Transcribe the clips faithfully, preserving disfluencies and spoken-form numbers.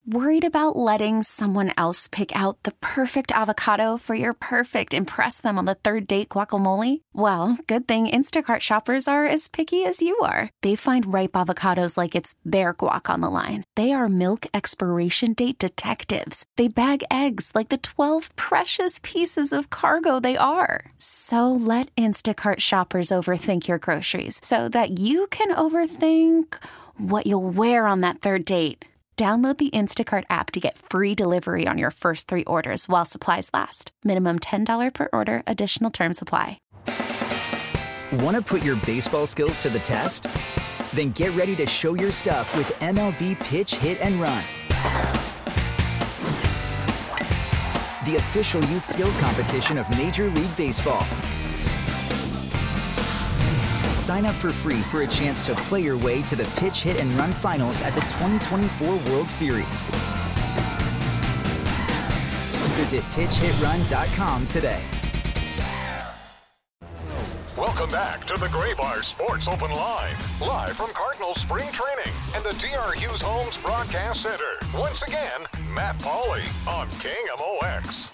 Worried about letting someone else pick out the perfect avocado for your perfect impress them on the third date guacamole? Well, good thing Instacart shoppers are as picky as you are. They find ripe avocados like it's their guac on the line. They are milk expiration date detectives. They bag eggs like the twelve precious pieces of cargo they are. So let Instacart shoppers overthink your groceries so that you can overthink what you'll wear on that third date. Download the Instacart app to get free delivery on your first three orders while supplies last. Minimum ten dollars per order. Additional terms apply. Want to put your baseball skills to the test? Then get ready to show your stuff with M L B Pitch, Hit, and Run. The official youth skills competition of Major League Baseball. Sign up for free for a chance to play your way to the Pitch, Hit, and Run finals at the twenty twenty-four World Series. Visit pitch hit run dot com today. Welcome back to the Graybar Sports Open Line, live from Cardinals Spring Training and the D R Hughes Homes Broadcast Center. Once again, Matt Pauley on King M O X.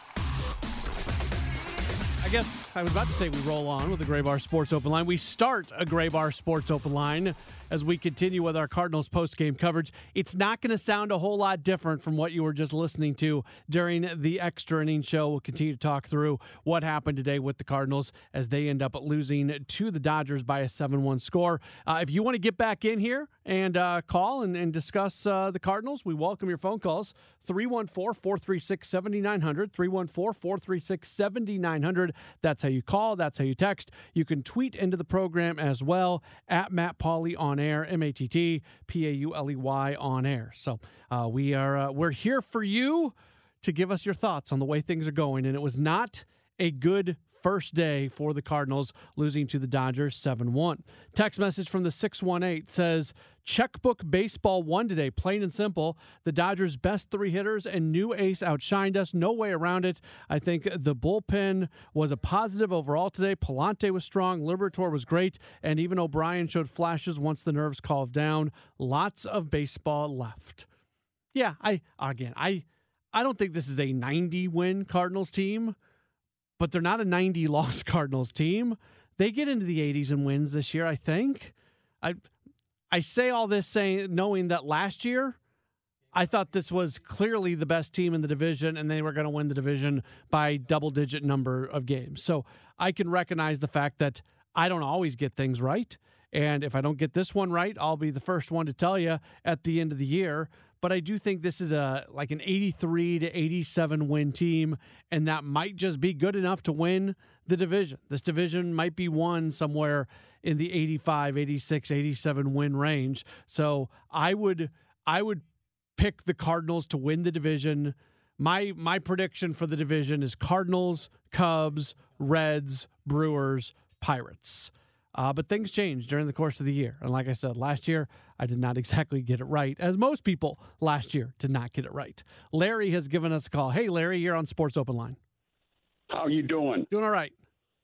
I guess I was about to say we roll on with the Graybar Sports Open Line. We start a Graybar Sports Open Line as we continue with our Cardinals post-game coverage. It's not going to sound a whole lot different from what you were just listening to during the extra inning show. We'll continue to talk through what happened today with the Cardinals as they end up losing to the Dodgers by a seven one score. Uh, if you want to get back in here and uh, call and, and discuss uh, the Cardinals, we welcome your phone calls. three one four, four three six, seven nine zero zero, three one four, four three six, seven nine zero zero. That's how you call. That's how you text. You can tweet into the program as well, at Matt Pauley on air, M A T T P A U L E Y on air. So uh, we are uh, we're here for you to give us your thoughts on the way things are going. And it was not a good first day for the Cardinals, losing to the Dodgers seven one. Text message from the six one eight says, checkbook baseball won today, plain and simple. The Dodgers' best three hitters and new ace outshined us. No way around it. I think the bullpen was a positive overall today. Palante was strong. Liberatore was great. And even O'Brien showed flashes once the nerves calmed down. Lots of baseball left. Yeah, I again, I I don't think this is a ninety-win Cardinals team, but they're not a ninety-loss Cardinals team. They get into the eighties and wins this year, I think. I I say all this saying knowing that last year I thought this was clearly the best team in the division and they were going to win the division by double-digit number of games. So I can recognize the fact that I don't always get things right. And if I don't get this one right, I'll be the first one to tell you at the end of the year. But I do think this is a like an eighty-three to eighty-seven win team, and that might just be good enough to win the division. This division might be won somewhere in the eighty-five, eighty-six, eighty-seven win range. So I would I would pick the Cardinals to win the division. My my prediction for the division is Cardinals, Cubs, Reds, Brewers, Pirates. Uh, but things changed during the course of the year. And like I said, last year, I did not exactly get it right, as most people last year did not get it right. Larry has given us a call. Hey, Larry, you're on Sports Open Line. How you doing? Doing all right.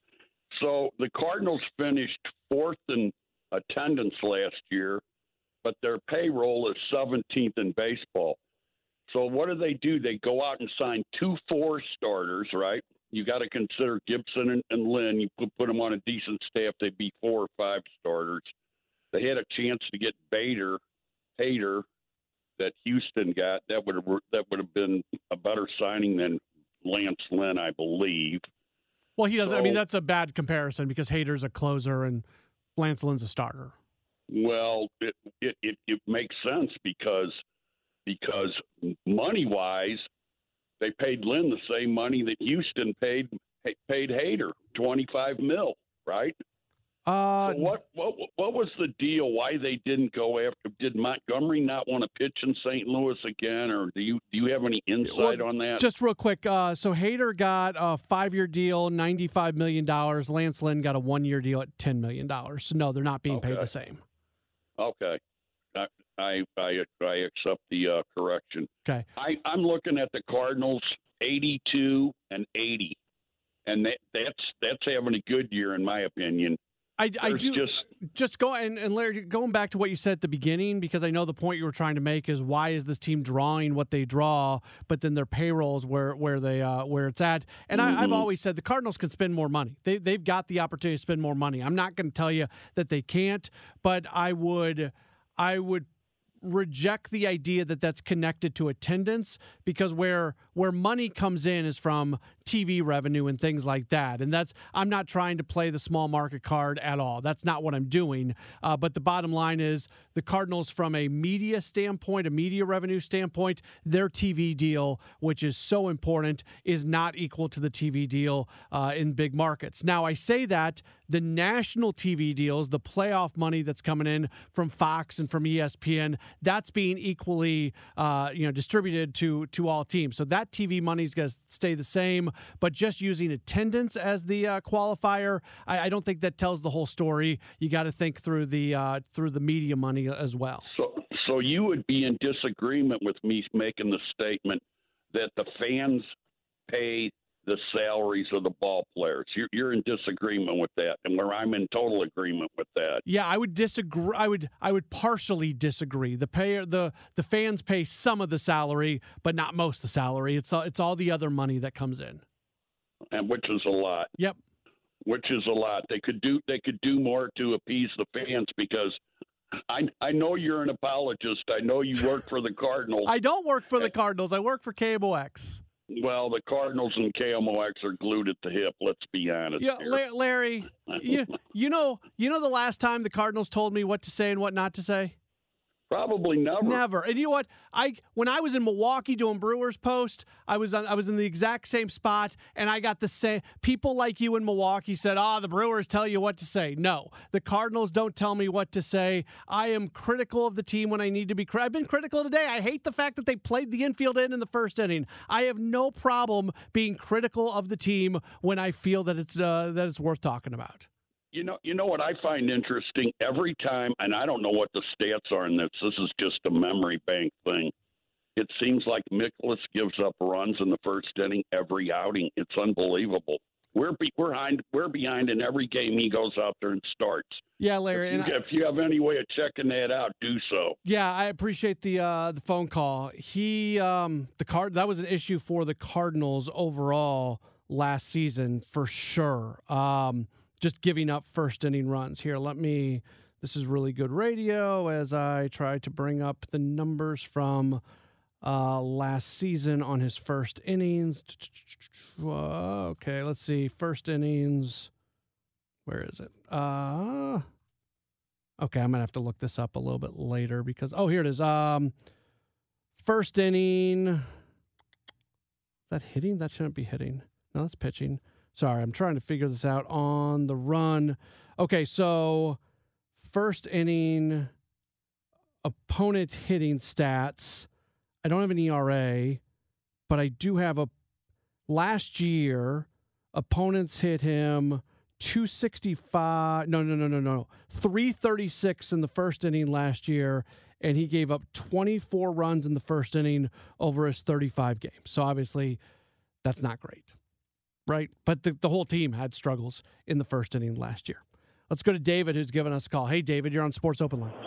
So the Cardinals finished fourth in attendance last year, but their payroll is seventeenth in baseball. So what do they do? They go out and sign two four starters, right? You got to consider Gibson and, and Lynn. You put, put them on a decent staff, they'd be four or five starters. They had a chance to get Bader, Hader, that Houston got. That would have that would have been a better signing than Lance Lynn, I believe. Well, he does. So, I mean, that's a bad comparison because Hader's a closer and Lance Lynn's a starter. Well, it it, it, it makes sense because because money wise. They paid Lynn the same money that Houston paid paid Hader, twenty-five mil, right? Uh, so what what what was the deal? Why they didn't go after? Did Montgomery not want to pitch in Saint Louis again, or do you do you have any insight well, on that? Just real quick, uh, so Hader got a five-year deal, ninety-five million dollars. Lance Lynn got a one-year deal at ten million dollars. So no, they're not being okay. paid the same. Okay. I I I accept the uh, correction. Okay. I, I'm looking at the Cardinals eighty-two and eighty, and that, that's that's having a good year in my opinion. I, I do just just go and, and Larry, going back to what you said at the beginning, because I know the point you were trying to make is why is this team drawing what they draw, but then their payrolls where where they uh, where it's at. And mm-hmm. I, I've always said the Cardinals can spend more money. They they've got the opportunity to spend more money. I'm not going to tell you that they can't, but I would I would. reject the idea that that's connected to attendance, because where where money comes in is from T V revenue and things like that. And that's, I'm not trying to play the small market card at all. That's not what I'm doing. Uh, but the bottom line is the Cardinals, from a media standpoint, a media revenue standpoint, their T V deal, which is so important, is not equal to the T V deal uh, in big markets. Now, I say that the national T V deals, the playoff money that's coming in from Fox and from E S P N, that's being equally uh, you know, distributed to to all teams. So that T V money is going to stay the same, but just using attendance as the uh, qualifier, I, I don't think that tells the whole story. You got to think through the uh, through the media money as well. So, so you would be in disagreement with me making the statement that the fans pay the salaries of the ball players. You're, you're in disagreement with that, and where I'm in total agreement with that. Yeah, I would disagree. I would I would partially disagree. The pay the the fans pay some of the salary, but not most of the salary. It's all, it's all the other money that comes in, and which is a lot. Yep, which is a lot. They could do they could do more to appease the fans, because I I know you're an apologist. I know you work for the Cardinals. I don't work for the Cardinals. I work for K M O X. Well, the Cardinals and K M O X are glued at the hip. Let's be honest. Yeah, here. Larry, you you know you know the last time the Cardinals told me what to say and what not to say? Probably never. Never. And you know what? I when I was in Milwaukee doing Brewers Post, I was on, I was in the exact same spot, and I got the same. People like you in Milwaukee said, "Ah, oh, the Brewers tell you what to say." No, the Cardinals don't tell me what to say. I am critical of the team when I need to be. I've been critical today. I hate the fact that they played the infield in in the first inning. I have no problem being critical of the team when I feel that it's uh, that it's worth talking about. You know, you know what I find interesting every time, and I don't know what the stats are in this. This is just a memory bank thing. It seems like Mikolas gives up runs in the first inning every outing. It's unbelievable. We're be, we're behind. We're behind in every game he goes out there and starts. Yeah, Larry. If you, if you have any way of checking that out, do so. Yeah, I appreciate the uh, the phone call. He um, the card that was an issue for the Cardinals overall last season for sure. Um, Just giving up first inning runs. Here, let me, this is really good radio as I try to bring up the numbers from uh, last season on his first innings. Okay, let's see. First innings. Where is it? Uh, okay, I'm going to have to look this up a little bit later because, oh, here it is. Um, first inning. Is that hitting? That shouldn't be hitting. No, that's pitching. Sorry, I'm trying to figure this out on the run. Okay, so first inning opponent hitting stats. I don't have an E R A, but I do have a last year opponents hit him two sixty-five. No, no, no, no, no. three thirty-six in the first inning last year, and he gave up twenty-four runs in the first inning over his thirty-five games. So obviously that's not great. Right, but the, the whole team had struggles in the first inning last year. Let's go to David, who's giving us a call. Hey, David, you're on Sports Open Line.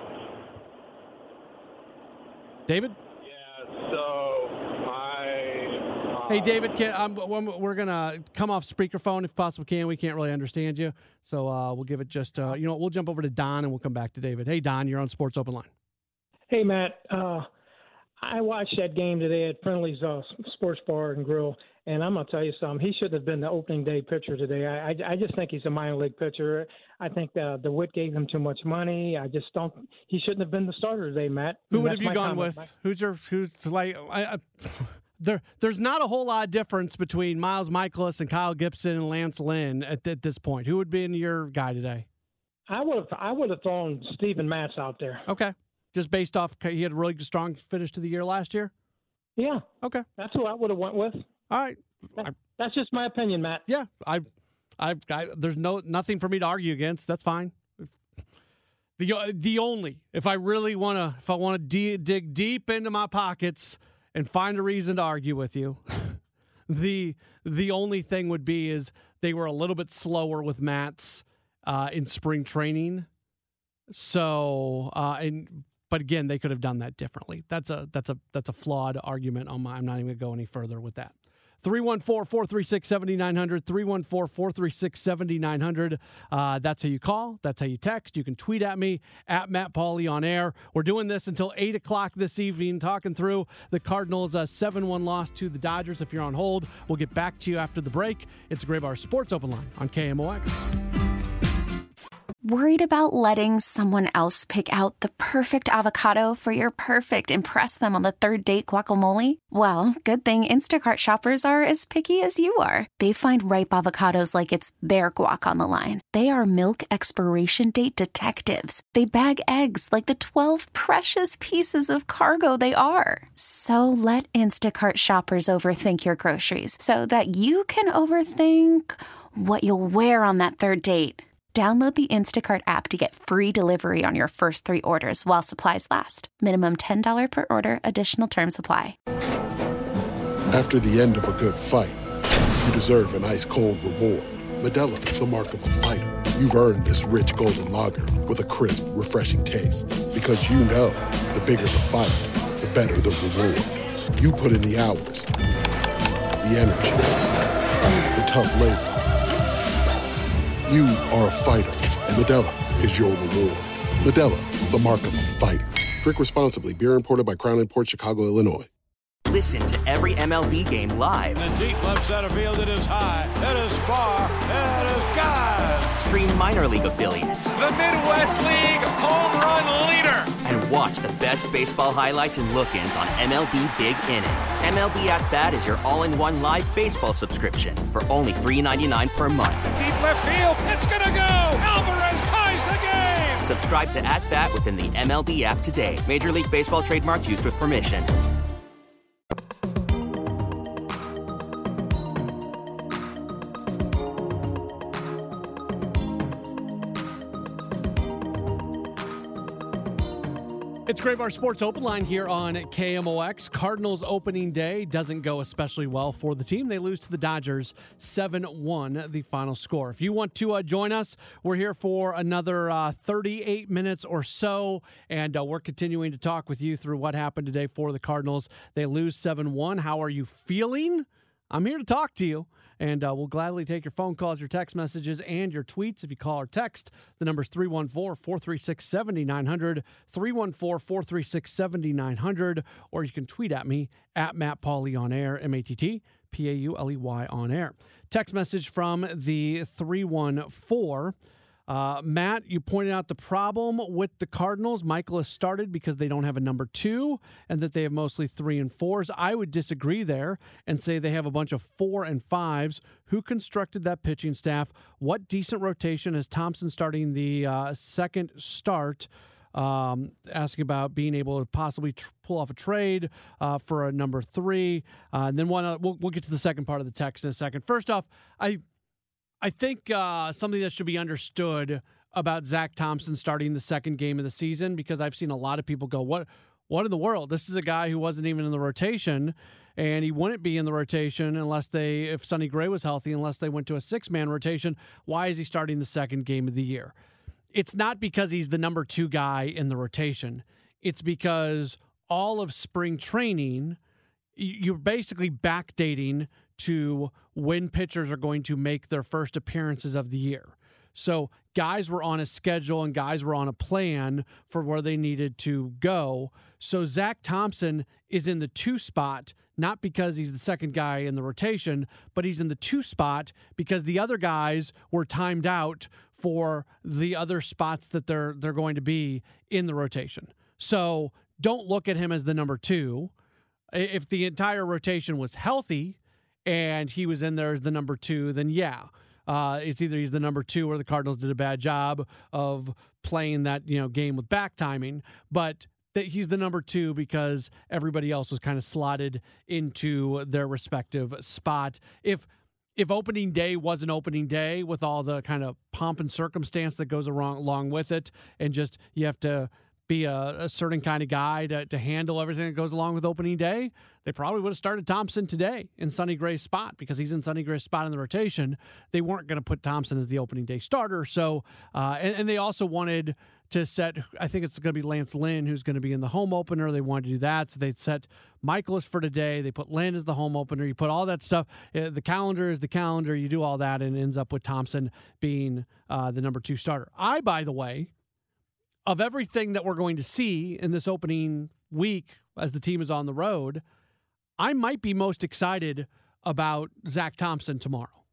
David? Yeah, so I... Uh, hey, David, can, um, we're going to come off speakerphone if possible can. We can't really understand you, so uh, we'll give it just, uh, you know, we'll jump over to Don and we'll come back to David. Hey, Don, you're on Sports Open Line. Hey, Matt. Uh, I watched that game today at Friendly's uh, Sports Bar and Grill. And I'm going to tell you something. He should have been the opening day pitcher today. I, I, I just think he's a minor league pitcher. I think uh, DeWitt gave him too much money. I just don't. He shouldn't have been the starter today, Matt. Who And would that's have you my gone comment, with? Mike. Who's your who's like? I, I, there, there's not a whole lot of difference between Miles Mikolas and Kyle Gibson and Lance Lynn at, at this point. Who would be in your guy today? I would have. I would have thrown Steven Matz out there. Okay, just based off he had a really strong finish to the year last year. Yeah. Okay, That's who I would have went with. all right. That, that's just my opinion, Matt. Yeah, I, I, I, there's no nothing for me to argue against. That's fine. The the only if I really want to if I want to de- dig deep into my pockets and find a reason to argue with you, the the only thing would be is they were a little bit slower with Matz uh, in spring training. So, uh, and but again, they could have done that differently. That's a that's a that's a flawed argument on my. I'm not even going to go any further with that. three one four, four three six, seven nine zero zero, three one four, four three six, seven nine zero zero. Uh, that's how you call. That's how you text. You can tweet at me, at Matt Pauley on air. We're doing this until eight o'clock this evening, talking through the Cardinals' uh, seven one loss to the Dodgers. If you're on hold, we'll get back to you after the break. It's the Gray Bar Sports Open Line on K M O X. Worried about letting someone else pick out the perfect avocado for your perfect impress them on the third date guacamole? Well, good thing Instacart shoppers are as picky as you are. They find ripe avocados like it's their guac on the line. They are milk expiration date detectives. They bag eggs like the twelve precious pieces of cargo they are. So let Instacart shoppers overthink your groceries so that you can overthink what you'll wear on that third date. Download the Instacart app to get free delivery on your first three orders while supplies last. Minimum ten dollars per order. Additional terms apply. After the end of a good fight, you deserve an ice-cold reward. Modelo is the mark of a fighter. You've earned this rich golden lager with a crisp, refreshing taste. Because you know, the bigger the fight, the better the reward. You put in the hours, the energy, the tough labor. You are a fighter, and Modelo is your reward. Modelo, the mark of a fighter. Drink responsibly. Beer imported by Crown Imports, Chicago, Illinois. Listen to every M L B game live. In the deep left center field, it is high, it is far, it is God. Stream minor league affiliates. The Midwest League home run leader. And watch the best baseball highlights and look-ins on M L B Big Inning. M L B At Bat is your all-in-one live baseball subscription for only three dollars and ninety-nine cents per month. Deep left field, it's gonna go. Alvarez ties the game. Subscribe to At Bat within the M L B app today. Major League Baseball trademarks used with permission. It's Gray Bar Sports Open Line here on K M O X. Cardinals opening day doesn't go especially well for the team. They lose to the Dodgers seven one, the final score. If you want to uh, join us, we're here for another uh, thirty-eight minutes or so, and uh, we're continuing to talk with you through what happened today for the Cardinals. They lose seven one. How are you feeling? I'm here to talk to you. And uh, we'll gladly take your phone calls, your text messages, and your tweets. If you call or text, the number's three one four, four three six, seven nine zero zero, three one four, four three six, seven nine zero zero, or you can tweet at me, at Matt Pauley on air, M A T T P A U L E Y on air. Text message from the three one four. Uh, Matt, you pointed out the problem with the Cardinals. Michael has started because they don't have a number two and that they have mostly three and fours. I would disagree there and say they have a bunch of four and fives. Who constructed that pitching staff? What decent rotation is Thompson starting the uh, second start? Um, asking about being able to possibly tr- pull off a trade uh, for a number three. Uh, and then one, uh, we'll, we'll get to the second part of the text in a second. First off, I I think uh, something that should be understood about Zach Thompson starting the second game of the season, because I've seen a lot of people go, what what in the world? This is a guy who wasn't even in the rotation, and he wouldn't be in the rotation unless they, if Sonny Gray was healthy, unless they went to a six-man rotation. Why is he starting the second game of the year? It's not because he's the number two guy in the rotation. It's because all of spring training, you're basically backdating to when pitchers are going to make their first appearances of the year. So guys were on a schedule and guys were on a plan for where they needed to go. So Zach Thompson is in the two spot, not because he's the second guy in the rotation, but he's in the two spot because the other guys were timed out for the other spots that they're they're going to be in the rotation. So don't look at him as the number two. If the entire rotation was healthy and he was in there as the number two, then yeah, uh, it's either he's the number two or the Cardinals did a bad job of playing that, you know, game with back timing. But that he's the number two because everybody else was kind of slotted into their respective spot. If if opening day wasn't opening day with all the kind of pomp and circumstance that goes along, along with it, and just you have to be a, a certain kind of guy to, to handle everything that goes along with opening day, they probably would have started Thompson today in Sonny Gray's spot because he's in Sonny Gray's spot in the rotation. They weren't going to put Thompson as the opening day starter. So, uh, and, and they also wanted to set, I think it's going to be Lance Lynn who's going to be in the home opener. They wanted to do that. So they'd set Michaelis for today. They put Lynn as the home opener. You put all that stuff. Uh, the calendar is the calendar. You do all that and it ends up with Thompson being uh, the number two starter. I, by the way, of everything that we're going to see in this opening week as the team is on the road, I might be most excited about Zach Thompson tomorrow.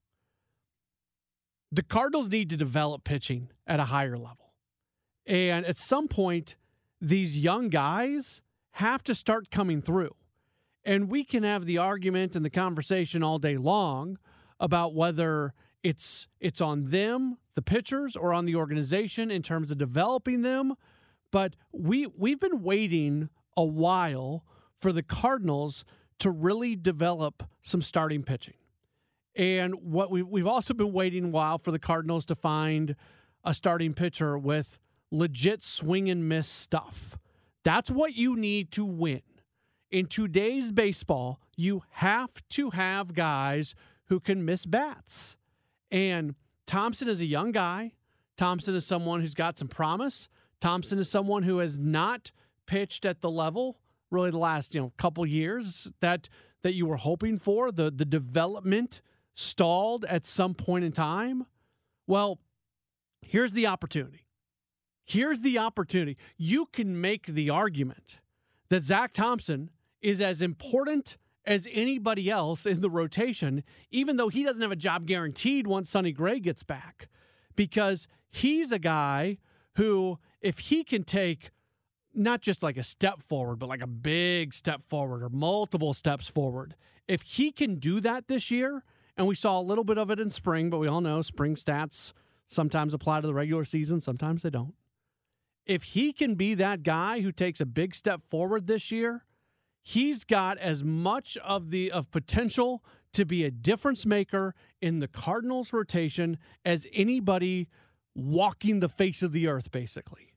The Cardinals need to develop pitching at a higher level. And at some point, these young guys have to start coming through. And we can have the argument and the conversation all day long about whether it's it's on them, the pitchers, or on the organization in terms of developing them. But we, we've been waiting a while for the Cardinals to really develop some starting pitching. And what we, we've also been waiting a while for the Cardinals to find a starting pitcher with legit swing and miss stuff. That's what you need to win. In today's baseball, you have to have guys who can miss bats. And Thompson is a young guy. Thompson is someone who's got some promise. Thompson is someone who has not pitched at the level really the last, you know, couple years that that you were hoping for. The the development stalled at some point in time. Well, here's the opportunity. Here's the opportunity. You can make the argument that Zach Thompson is as important as anybody else in the rotation, even though he doesn't have a job guaranteed once Sonny Gray gets back, because he's a guy who, if he can take not just like a step forward, but like a big step forward or multiple steps forward, if he can do that this year, and we saw a little bit of it in spring, but we all know spring stats sometimes apply to the regular season, sometimes they don't. If he can be that guy who takes a big step forward this year, he's got as much of the of potential to be a difference maker in the Cardinals rotation as anybody walking the face of the earth, basically.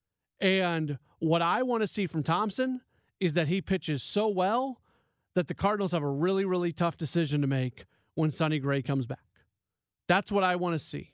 And what I want to see from Thompson is that he pitches so well that the Cardinals have a really, really tough decision to make when Sonny Gray comes back. That's what I want to see.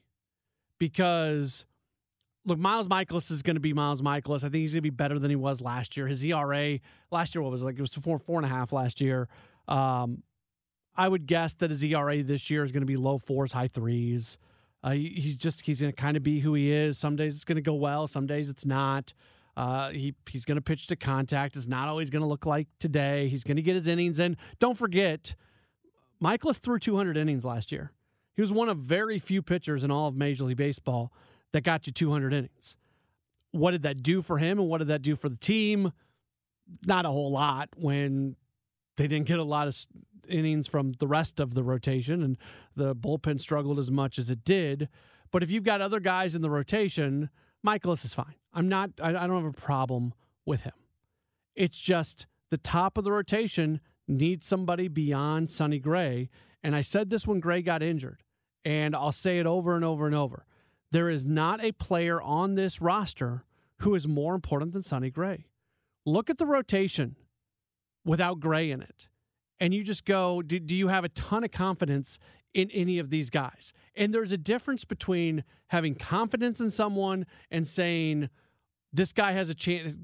Because, look, Miles Michaelis is going to be Miles Michaelis. I think he's going to be better than he was last year. His E R A last year, what was it? Like it was four, four and a half last year. Um, I would guess that his E R A this year is going to be low fours, high threes. Uh, he's just he's going to kind of be who he is. Some days it's going to go well. Some days it's not. Uh, he he's going to pitch to contact. It's not always going to look like today. He's going to get his innings in. Don't forget, Michaelis threw two hundred innings last year. He was one of very few pitchers in all of Major League Baseball that got you two hundred innings. What did that do for him and what did that do for the team? Not a whole lot when they didn't get a lot of innings from the rest of the rotation and the bullpen struggled as much as it did. But if you've got other guys in the rotation, Michaelis is fine. I'm not, I, I don't have a problem with him. It's just the top of the rotation needs somebody beyond Sonny Gray. And I said this when Gray got injured, and I'll say it over and over and over. There is not a player on this roster who is more important than Sonny Gray. Look at the rotation without Gray in it. And you just go, do, do you have a ton of confidence in any of these guys? And there's a difference between having confidence in someone and saying, this guy has a chance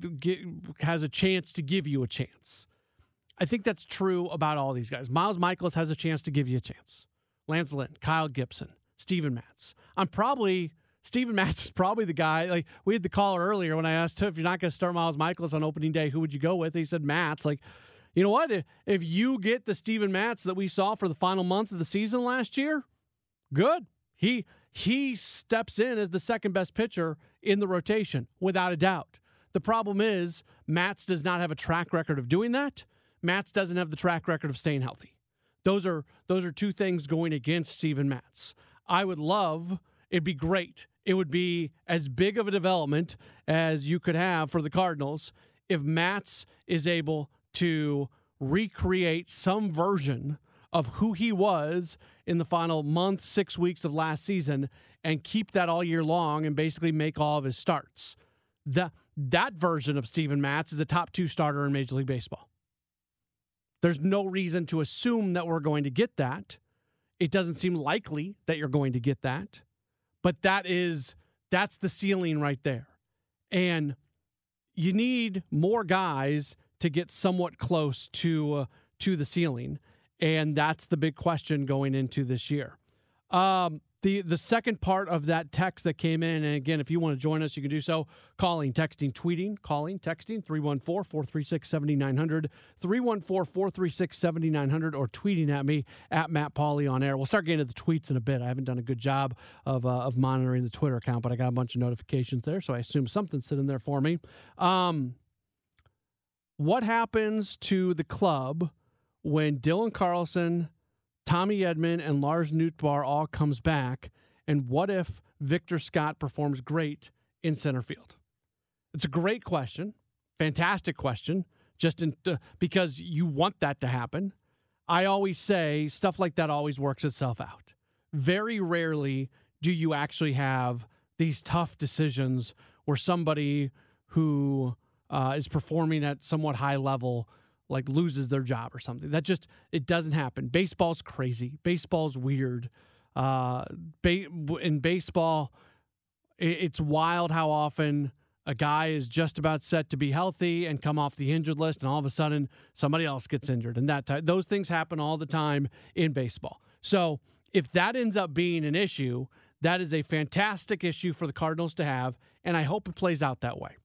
has a chance to give you a chance. I think that's true about all these guys. Miles Michaelis has a chance to give you a chance. Lance Lynn, Kyle Gibson, Steven Matz. I'm probably, Steven Matz is probably the guy, like we had the caller earlier when I asked him, if you're not going to start Miles Michaelis on opening day, who would you go with? He said Matz. Like, you know what? If you get the Steven Matz that we saw for the final month of the season last year, good. He he steps in as the second best pitcher in the rotation, without a doubt. The problem is Matz does not have a track record of doing that. Matz doesn't have the track record of staying healthy. Those are those are two things going against Steven Matz. I would love, it'd be great. It would be as big of a development as you could have for the Cardinals if Matz is able to recreate some version of who he was in the final month, six weeks of last season and keep that all year long and basically make all of his starts. that that version of Steven Matz is a top two starter in Major League Baseball. There's no reason to assume that we're going to get that. It doesn't seem likely that you're going to get that, but that is that's the ceiling right there. And you need more guys to get somewhat close to uh, to the ceiling, and that's the big question going into this year. Um, the the second part of that text that came in, and again, if you want to join us, you can do so. Calling, texting, tweeting, calling, texting, three one four, four three six, seven nine zero zero, three one four, four three six, seven nine zero zero, or tweeting at me, at Matt Pauley on air. We'll start getting to the tweets in a bit. I haven't done a good job of uh, of monitoring the Twitter account, but I got a bunch of notifications there, so I assume something's sitting there for me. Um, what happens to the club when Dylan Carlson, Tommy Edman, and Lars Nootbaar all comes back, and what if Victor Scott performs great in center field? It's a great question, fantastic question, just in, uh, because you want that to happen. I always say stuff like that always works itself out. Very rarely do you actually have these tough decisions where somebody who uh, is performing at somewhat high level like loses their job or something. That just, it doesn't happen. Baseball's crazy. Baseball's weird. Uh, ba- in baseball, it's wild how often a guy is just about set to be healthy and come off the injured list, and all of a sudden somebody else gets injured. And that type, those things happen all the time in baseball. So if that ends up being an issue, that is a fantastic issue for the Cardinals to have, and I hope it plays out that way.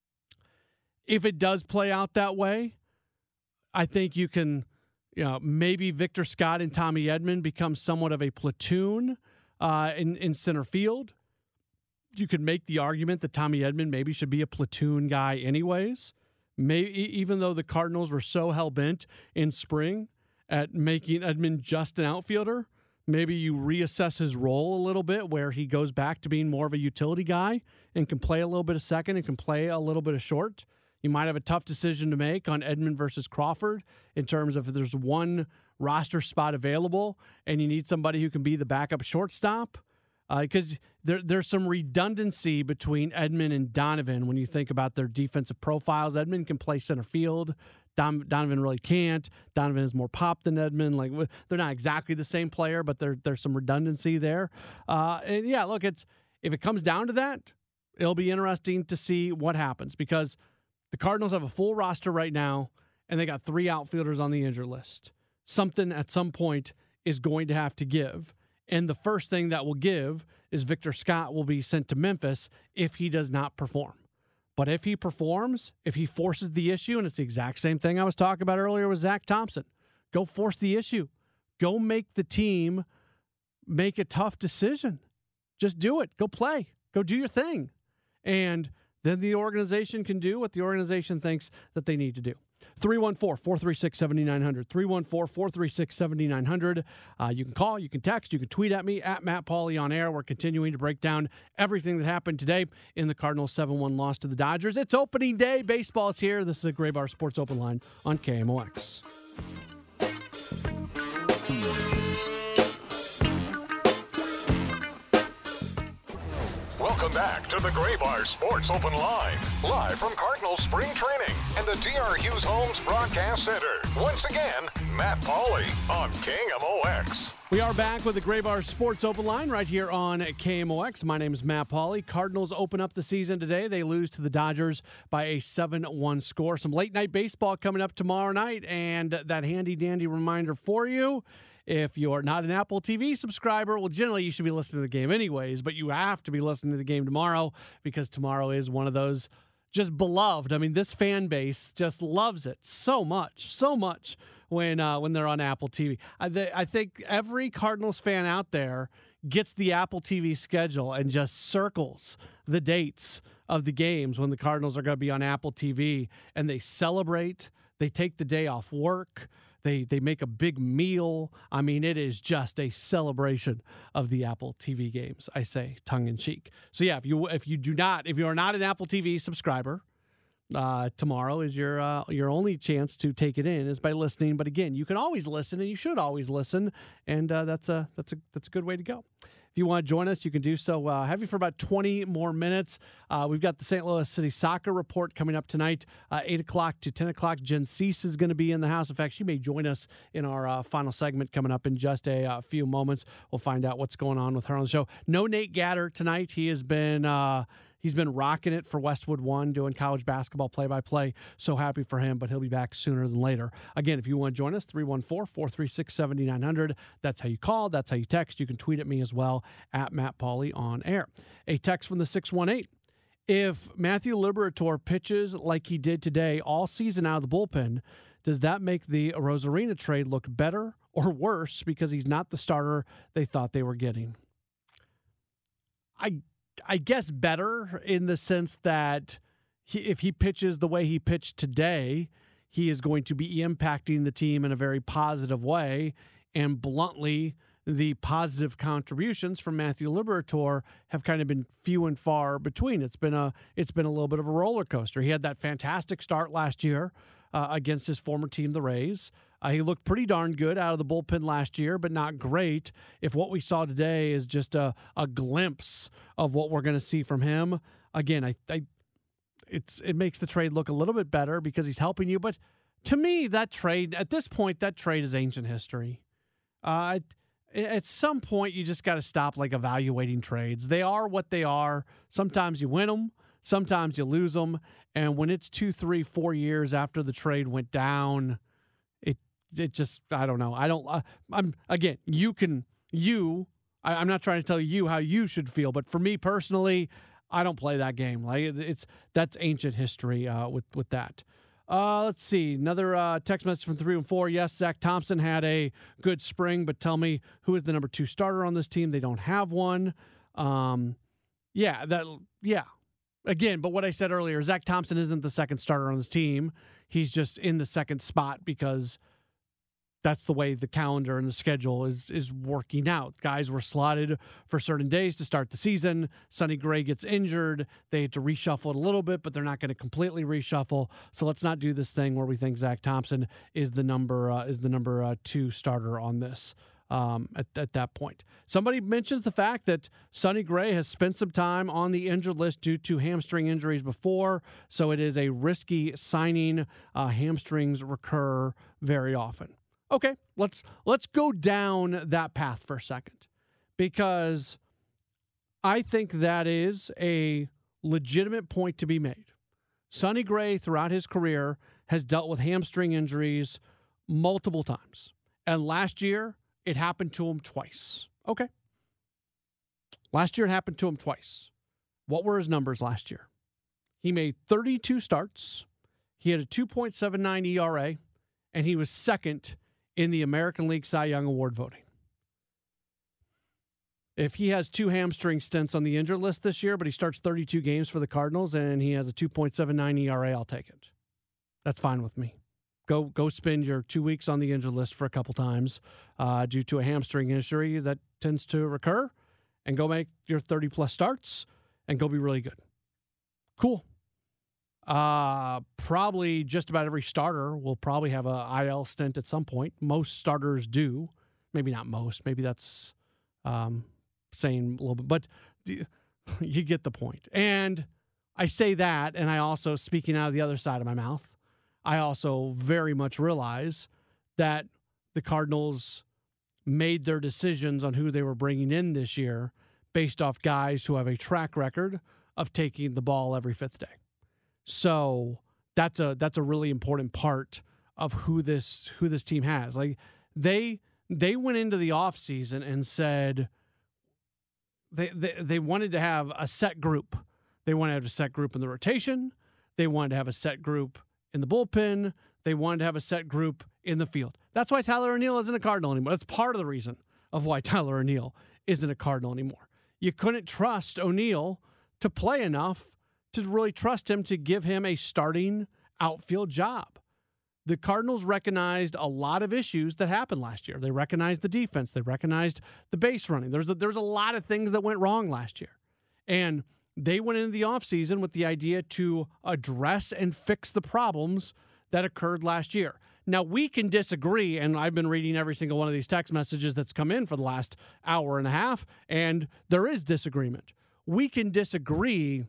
If it does play out that way, I think you can, you know, maybe Victor Scott and Tommy Edman become somewhat of a platoon uh, in, in center field. You could make the argument that Tommy Edman maybe should be a platoon guy anyways. Maybe, even though the Cardinals were so hell-bent in spring at making Edman just an outfielder, maybe you reassess his role a little bit where he goes back to being more of a utility guy and can play a little bit of second and can play a little bit of short. You might have a tough decision to make on Edman versus Crawford in terms of if there's one roster spot available and you need somebody who can be the backup shortstop. Because uh, there, there's some redundancy between Edman and Donovan when you think about their defensive profiles. Edman can play center field. Don, Donovan really can't. Donovan is more pop than Edman. Like, they're not exactly the same player, but there, there's some redundancy there. Uh, and yeah, look, it's if it comes down to that, it'll be interesting to see what happens because the Cardinals have a full roster right now, and they got three outfielders on the injured list. Something at some point is going to have to give. And the first thing that will give is Victor Scott will be sent to Memphis if he does not perform. But if he performs, if he forces the issue, and it's the exact same thing I was talking about earlier with Zach Thompson, go force the issue. Go make the team make a tough decision. Just do it. Go play. Go do your thing. And then the organization can do what the organization thinks that they need to do. three one four, four three six, seven nine zero zero. three one four, four three six, seven nine zero zero. Uh, you can call, you can text, you can tweet at me, at Matt Pauley on air. We're continuing to break down everything that happened today in the Cardinals' seven one loss to the Dodgers. It's opening day. Baseball is here. This is a Gray Bar Sports Open Line on K M O X. Welcome back to the Gray Bar Sports Open Line, live from Cardinals Spring Training and the D R Hughes Homes Broadcast Center. Once again, Matt Pauley on K M O X. We are back with the Gray Bar Sports Open Line right here on K M O X. My name is Matt Pauley. Cardinals open up the season today. They lose to the Dodgers by a seven one score. Some late-night baseball coming up tomorrow night, and that handy-dandy reminder for you. If you're not an Apple T V subscriber, well, generally you should be listening to the game anyways, but you have to be listening to the game tomorrow because tomorrow is one of those just beloved. I mean, this fan base just loves it so much, so much when uh, when they're on Apple T V. I, they, I think every Cardinals fan out there gets the Apple T V schedule and just circles the dates of the games when the Cardinals are going to be on Apple T V, and they celebrate. They take the day off work. They they make a big meal. I mean, it is just a celebration of the Apple T V games, I say, tongue-in-cheek. So, yeah, if you if you do not, if you are not an Apple T V subscriber, uh, tomorrow is your uh, your only chance to take it in is by listening. But, again, you can always listen, and you should always listen, and uh, that's a that's a that's a good way to go. If If you want to join us, you can do so. Uh, have you for about twenty more minutes. Uh, we've got the Saint Louis City Soccer Report coming up tonight, uh, eight o'clock to ten o'clock. Jen Cease is going to be in the house. In fact, she may join us in our uh, final segment coming up in just a uh, few moments. We'll find out what's going on with her on the show. No Nate Gatter tonight. He has been... Uh, He's been rocking it for Westwood One, doing college basketball play-by-play. So happy for him, but he'll be back sooner than later. Again, if you want to join us, three one four, four three six, seven nine zero zero. That's how you call. That's how you text. You can tweet at me as well, at Matt Pauley on air. A text from the six one eight. If Matthew Liberatore pitches like he did today all season out of the bullpen, does that make the Rosarina trade look better or worse because he's not the starter they thought they were getting? I I guess better in the sense that he, if he pitches the way he pitched today, he is going to be impacting the team in a very positive way. And bluntly, the positive contributions from Matthew Liberatore have kind of been few and far between. It's been a it's been a little bit of a roller coaster. He had that fantastic start last year uh, against his former team, the Rays. Uh, he looked pretty darn good out of the bullpen last year, but not great. If what we saw today is just a, a glimpse of what we're going to see from him, again, I, I it's it makes the trade look a little bit better because he's helping you. But to me, that trade, at this point, that trade is ancient history. Uh, at some point, you just got to stop like evaluating trades. They are what they are. Sometimes you win them, sometimes you lose them. And when it's two, three, four years after the trade went down, It just, I don't know. I don't, uh, I'm, again, you can, you, I, I'm not trying to tell you how you should feel, but for me personally, I don't play that game. Like it's, that's ancient history uh, with, with that. Uh, let's see. Another uh, text message from three and four. Yes, Zach Thompson had a good spring, but tell me who is the number two starter on this team? They don't have one. Um, yeah, that, yeah. Again, but what I said earlier, Zach Thompson isn't the second starter on this team. He's just in the second spot because that's the way the calendar and the schedule is is working out. Guys were slotted for certain days to start the season. Sonny Gray gets injured. They had to reshuffle it a little bit, but they're not going to completely reshuffle. So let's not do this thing where we think Zach Thompson is the number uh, is the number uh, two starter on this um, at, at that point. Somebody mentions the fact that Sonny Gray has spent some time on the injured list due to hamstring injuries before, so it is a risky signing. Uh, hamstrings recur very often. Okay, let's let's go down that path for a second, because I think that is a legitimate point to be made. Sonny Gray, throughout his career, has dealt with hamstring injuries multiple times. And last year, it happened to him twice. Okay. Last year, it happened to him twice. What were his numbers last year? He made thirty-two starts. He had a two point seven nine E R A, and he was second in the American League Cy Young Award voting. If he has two hamstring stints on the injured list this year, but he starts thirty-two games for the Cardinals and he has a two point seven nine E R A, I'll take it. That's fine with me. Go go spend your two weeks on the injured list for a couple times uh, due to a hamstring injury that tends to recur, and go make your thirty-plus starts and go be really good. Cool. Uh, probably just about every starter will probably have a I L stint at some point. Most starters do. Maybe not most. Maybe that's um, saying a little bit. But you get the point. And I say that, and I also, speaking out of the other side of my mouth, I also very much realize that the Cardinals made their decisions on who they were bringing in this year based off guys who have a track record of taking the ball every fifth day. So that's a that's a really important part of who this who this team has. Like they they went into the offseason and said they, they they wanted to have a set group. They wanted to have a set group in the rotation. They wanted to have a set group in the bullpen. They wanted to have a set group in the field. That's why Tyler O'Neill isn't a Cardinal anymore. That's part of the reason of why Tyler O'Neill isn't a Cardinal anymore. You couldn't trust O'Neill to play enough to really trust him to give him a starting outfield job. The Cardinals recognized a lot of issues that happened last year. They recognized the defense. They recognized the base running. There's a, there's a lot of things that went wrong last year. And they went into the offseason with the idea to address and fix the problems that occurred last year. Now, we can disagree, and I've been reading every single one of these text messages that's come in for the last hour and a half, and there is disagreement. We can disagree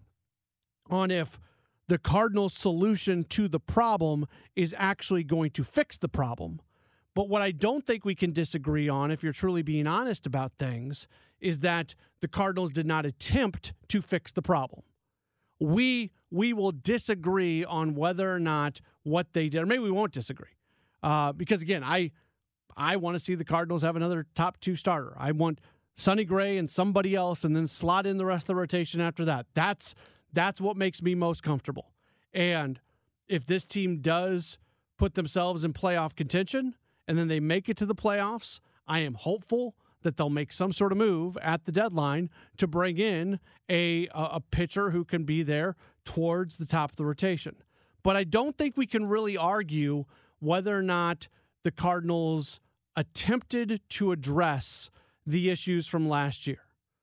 on if the Cardinals' solution to the problem is actually going to fix the problem. But what I don't think we can disagree on, if you're truly being honest about things, is that the Cardinals did not attempt to fix the problem. We we will disagree on whether or not what they did, or maybe we won't disagree. Uh, because, again, I I want to see the Cardinals have another top two starter. I want Sonny Gray and somebody else and then slot in the rest of the rotation after that. That's that's what makes me most comfortable. And if this team does put themselves in playoff contention and then they make it to the playoffs, I am hopeful that they'll make some sort of move at the deadline to bring in a, a, a pitcher who can be there towards the top of the rotation. But I don't think we can really argue whether or not the Cardinals attempted to address the issues from last year.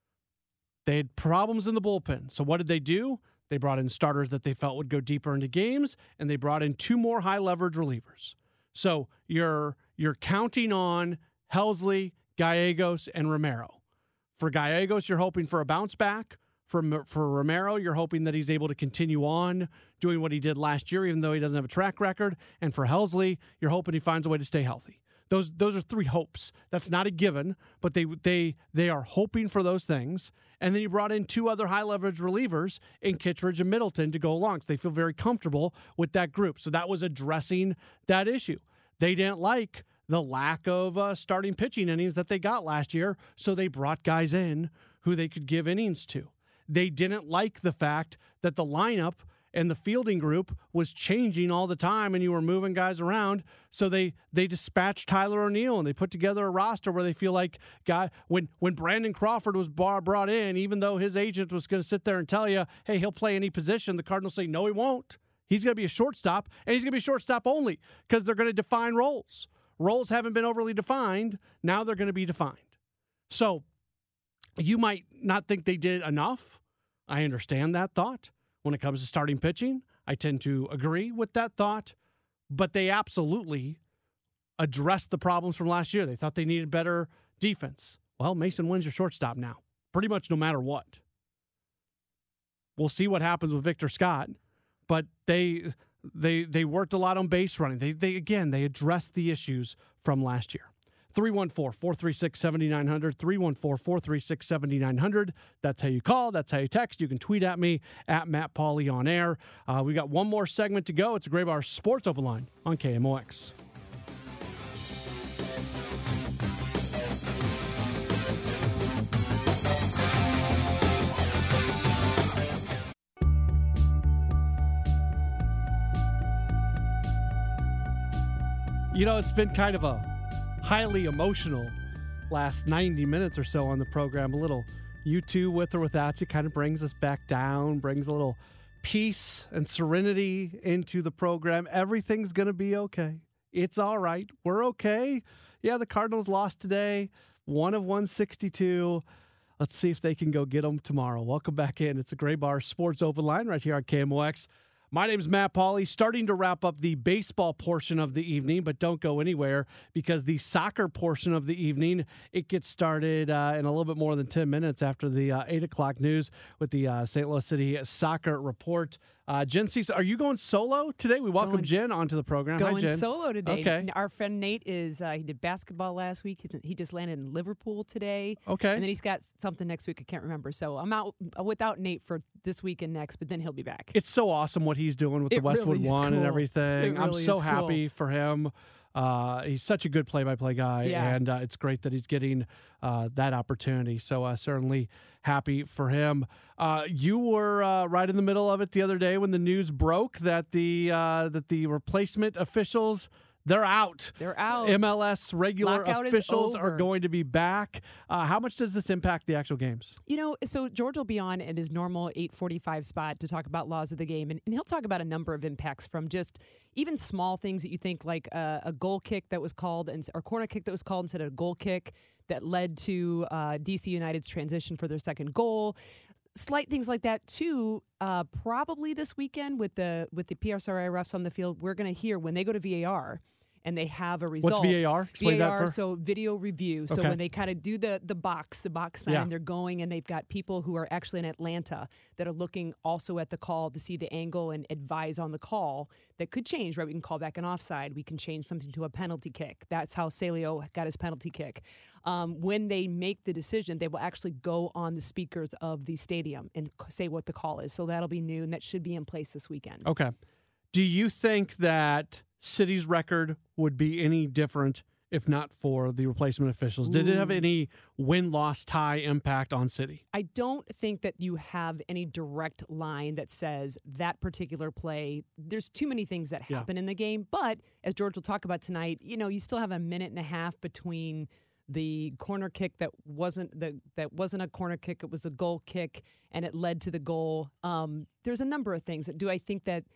They had problems in the bullpen. So what did they do? They brought in starters that they felt would go deeper into games, and they brought in two more high-leverage relievers. So you're you're counting on Helsley, Gallegos, and Romero. For Gallegos, you're hoping for a bounce back. For, for Romero, you're hoping that he's able to continue on doing what he did last year, even though he doesn't have a track record. And for Helsley, you're hoping he finds a way to stay healthy. Those those are three hopes. That's not a given, but they they they are hoping for those things. And then you brought in two other high-leverage relievers in Kittredge and Middleton to go along. So they feel very comfortable with that group. So that was addressing that issue. They didn't like the lack of uh, starting pitching innings that they got last year, so they brought guys in who they could give innings to. They didn't like the fact that the lineup and the fielding group was changing all the time and you were moving guys around, so they they dispatched Tyler O'Neill and they put together a roster where they feel like guy when, when Brandon Crawford was bar, brought in, even though his agent was going to sit there and tell you, hey, he'll play any position, the Cardinals say, no, he won't. He's going to be a shortstop, and he's going to be a shortstop only because they're going to define roles. Roles haven't been overly defined. Now they're going to be defined. So you might not think they did enough. I understand that thought. When it comes to starting pitching, I tend to agree with that thought. But they absolutely addressed the problems from last year. They thought they needed better defense. Well, Mason Wynn's your shortstop now, pretty much no matter what. We'll see what happens with Victor Scott. But they they they worked a lot on base running. They they again they addressed the issues from last year. three one four, four three six, seven nine zero zero, three one four, four three six, seven nine zero zero. That's how you call. That's how you text. You can tweet at me, at Matt Pauley on air. Uh, we got one more segment to go. It's a Graybar Sports Open Line on K M O X. You know, it's been kind of a highly emotional last ninety minutes or so on the program. A little You Two with or without you kind of brings us back down, brings a little peace and serenity into the program. Everything's going to be okay. It's all right. We're okay. Yeah, the Cardinals lost today, one of one sixty-two. Let's see if they can go get them tomorrow. Welcome back in. It's a Graybar Sports Open Line right here on K M O X. My name's Matt Pauley, starting to wrap up the baseball portion of the evening, but don't go anywhere because the soccer portion of the evening, it gets started uh, in a little bit more than ten minutes after the uh, eight o'clock news with the uh, Saint Louis City Soccer Report. Uh, Jen Cease, are you going solo today? We welcome going, Jen onto the program. Going Hi, Jen. solo today. Okay. Our friend Nate is, uh, he did basketball last week. He's, he just landed in Liverpool today. Okay. And then he's got something next week. I can't remember. So I'm out without Nate for this week and next, but then he'll be back. It's so awesome what he's doing with it the Westwood really One cool. and everything. Really I'm so happy cool. for him. Uh, he's such a good play-by-play guy, yeah. and uh, it's great that he's getting uh, that opportunity. So uh, certainly happy for him. Uh, you were uh, right in the middle of it the other day when the news broke that the uh, that the replacement officials, they're out. They're out. M L S regular Lockout officials is are over. going to be back. Uh, how much does this impact the actual games? You know, so George will be on at his normal eight forty-five spot to talk about laws of the game, and, and he'll talk about a number of impacts from just even small things that you think like a, a goal kick that was called, and, or corner kick that was called instead of a goal kick that led to uh, D C United's transition for their second goal. Slight things like that too. Uh, probably this weekend with the with the P S R I refs on the field, we're going to hear when they go to V A R and they have a result. What's V A R? Explain V A R, that for... so video review. So okay. when they kind of do the, the box, the box sign, yeah. they're going, and they've got people who are actually in Atlanta that are looking also at the call to see the angle and advise on the call that could change, right? We can call back an offside. We can change something to a penalty kick. That's how Saleo got his penalty kick. Um, when they make the decision, they will actually go on the speakers of the stadium and say what the call is. So that'll be new, and that should be in place this weekend. Okay. Do you think that City's record would be any different if not for the replacement officials? Did it have any win-loss tie impact on City? I don't think that you have any direct line that says that particular play. There's too many things that happen yeah. in the game. But as George will talk about tonight, you know, you still have a minute and a half between the corner kick that wasn't the that wasn't a corner kick, it was a goal kick, and it led to the goal. Um, there's a number of things. Do I think that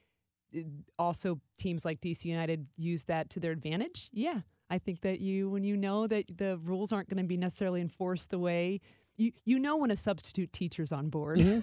also teams like D C United use that to their advantage? Yeah. I think that you, when you know that the rules aren't going to be necessarily enforced the way, you you know when a substitute teacher's on board. Mm-hmm.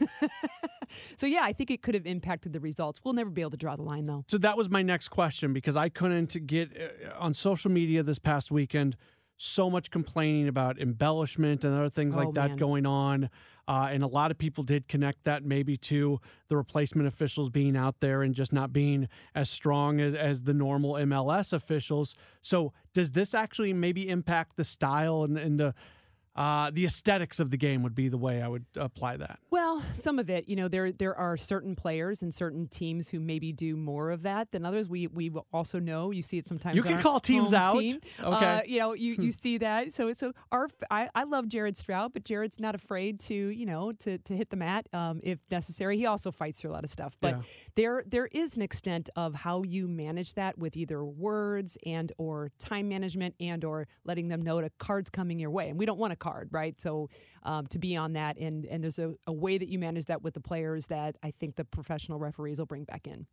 So, yeah, I think it could have impacted the results. We'll never be able to draw the line, though. So that was my next question, because I couldn't get uh, on social media this past weekend so much complaining about embellishment and other things oh, like that man. going on. Uh, and a lot of people did connect that maybe to the replacement officials being out there and just not being as strong as, as the normal M L S officials. So does this actually maybe impact the style and, and the uh, the aesthetics of the game would be the way I would apply that? Well, some of it, you know, there there are certain players and certain teams who maybe do more of that than others. We we also know, you see it sometimes. You can call teams out. Team. Okay. Uh, you know, you, you see that. So so our I, I love Jared Stroud, but Jared's not afraid to, you know, to to hit the mat um, if necessary. He also fights through a lot of stuff. But yeah. there there is an extent of how you manage that with either words and or time management and or letting them know that a card's coming your way. And we don't want a card, right? So um, to be on that, and and there's a, a way that you manage that with the players that I think the professional referees will bring back in.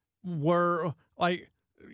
We're like,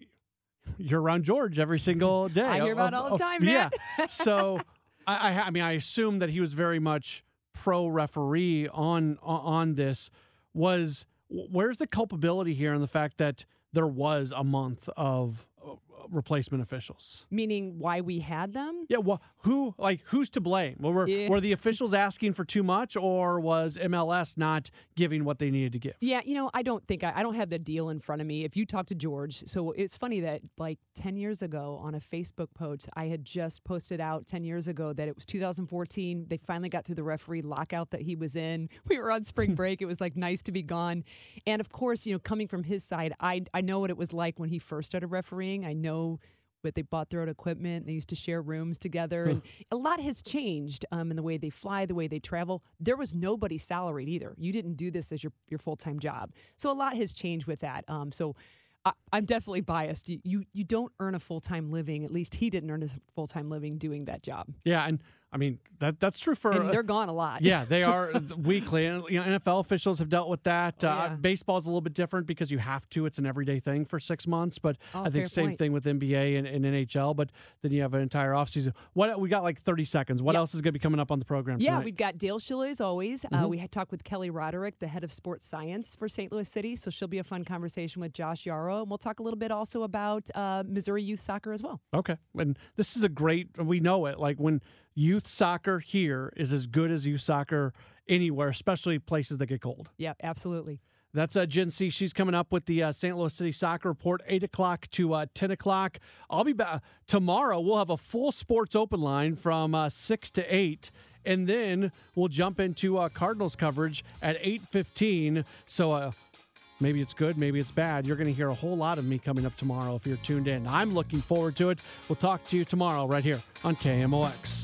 you're around George every single day. I hear about it all the time, man. Yeah. So I, I mean, I assume that he was very much pro referee on on this. Was where's the culpability here in the fact that there was a month of replacement officials? Meaning why we had them? Yeah, well, who, like, who's to blame? Well, were, yeah. were the officials asking for too much, or was M L S not giving what they needed to give? Yeah, you know, I don't think, I, I don't have the deal in front of me. If you talk to George, so it's funny that like ten years ago on a Facebook post, I had just posted out ten years ago that it was two thousand fourteen. They finally got through the referee lockout that he was in. We were on spring break. It was like nice to be gone. And of course, you know, coming from his side, I, I know what it was like when he first started refereeing. I know but they bought their own equipment. They used to share rooms together. And a lot has changed um, in the way they fly, the way they travel. There was nobody salaried either. You didn't do this as your, your full-time job. So a lot has changed with that. Um, so I, I'm definitely biased. You, you you don't earn a full-time living. At least he didn't earn a full-time living doing that job. Yeah, and I mean, that that's true for... And they're gone a lot. Yeah, they are weekly. And, you know, N F L officials have dealt with that. Oh, uh, yeah. Baseball's a little bit different because you have to. It's an everyday thing for six months. But oh, I think same point. thing with N B A and, and N H L. But then you have an entire offseason. What, we got like thirty seconds. What yep. else is going to be coming up on the program Yeah, tonight? We've got Dale Schiller as always. Mm-hmm. Uh, we had talked with Kelly Roderick, the head of sports science for Saint Louis City. So she'll be a fun conversation with Josh Yarrow. And we'll talk a little bit also about uh, Missouri youth soccer as well. Okay. And this is a great, we know it, like when youth soccer here is as good as youth soccer anywhere, especially places that get cold. Yeah, absolutely. That's uh, Jen C. She's coming up with the uh, Saint Louis City Soccer Report, eight o'clock to uh, ten o'clock. I'll be back tomorrow. We'll have a full sports open line from uh, six to eight, and then we'll jump into uh, Cardinals coverage at eight fifteen. So uh, maybe it's good, maybe it's bad. You're going to hear a whole lot of me coming up tomorrow if you're tuned in. I'm looking forward to it. We'll talk to you tomorrow right here on K M O X.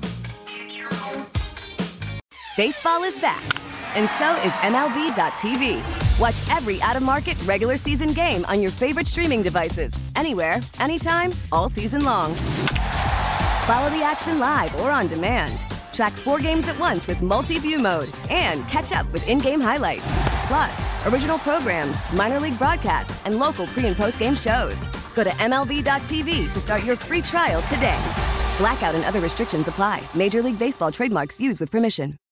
Baseball is back, and so is M L B dot T V. Watch every out-of-market regular season game on your favorite streaming devices, anywhere, anytime, all season long. Follow the action live or on demand. Track four games at once with multi-view mode and catch up with in-game highlights. Plus, original programs, minor league broadcasts, and local pre- and post-game shows. Go to M L B dot T V to start your free trial today. Blackout and other restrictions apply. Major League Baseball trademarks used with permission.